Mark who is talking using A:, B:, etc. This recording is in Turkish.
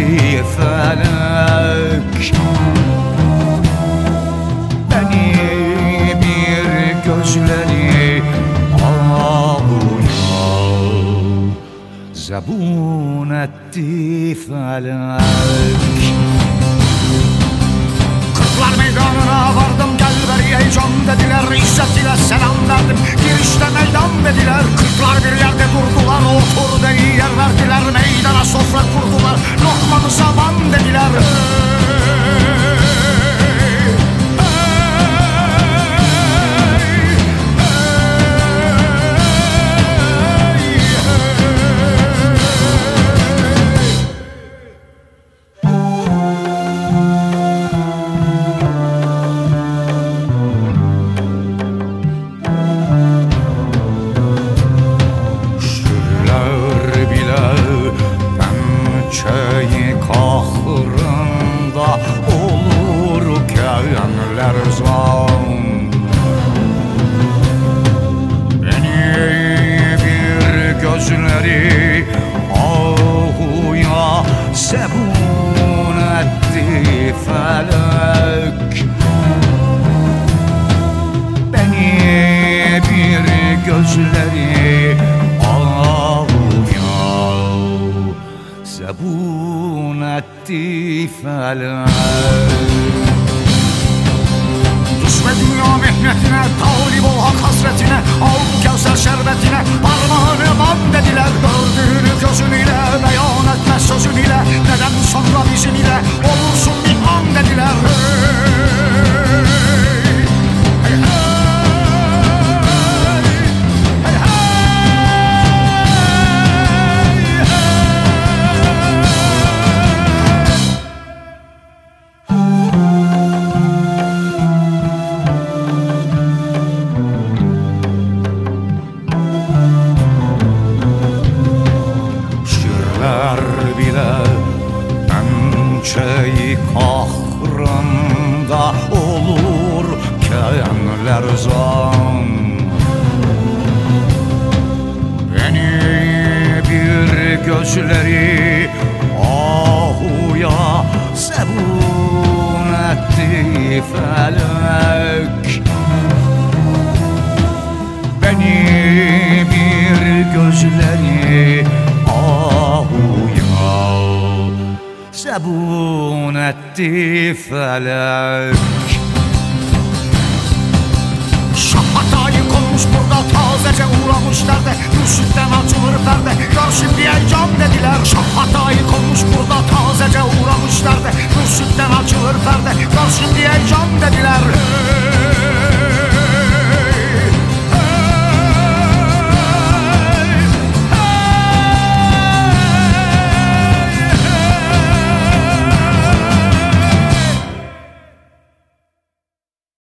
A: felek. Beni bir gözleri ağuya zebun etti felek.
B: Kırklar meydanına vardım, gel beri heyecan dediler, İzzet ile selam verdim, girişte meydan dediler. Kırklar bir yerde durdular, otur diye yer verdiler, meydana sofra kurdular, lokmanı saman dediler.
A: Pençeyi kahrında olurken lerzan, beni bir gözleri ahuya zebun etti felek. Beni bir gözleri zebun etti felek.
B: Düşme dünya mihnetine, talip ol hak hasretine, al bu kevser şerbetine, parmağını man dediler. Gördüğünü gözünüyle, beyan etme sözünüyle, neden sonra bizim ile olursun bir an dediler.
A: Bile pençeyi kahrında olurken lerzan, beni bir gözleri ahuya zebun etti felek. Beni bir gözleri ahuya zebun etti felek.
B: Şah hatayı konmuş burada, tazece uğramış derde, mürşitten açılır perde, gör şimdi ey can dediler. Şah hatayı konmuş burada, tazece uğramış derde, mürşitten açılır perde, gör şimdi ey can dediler.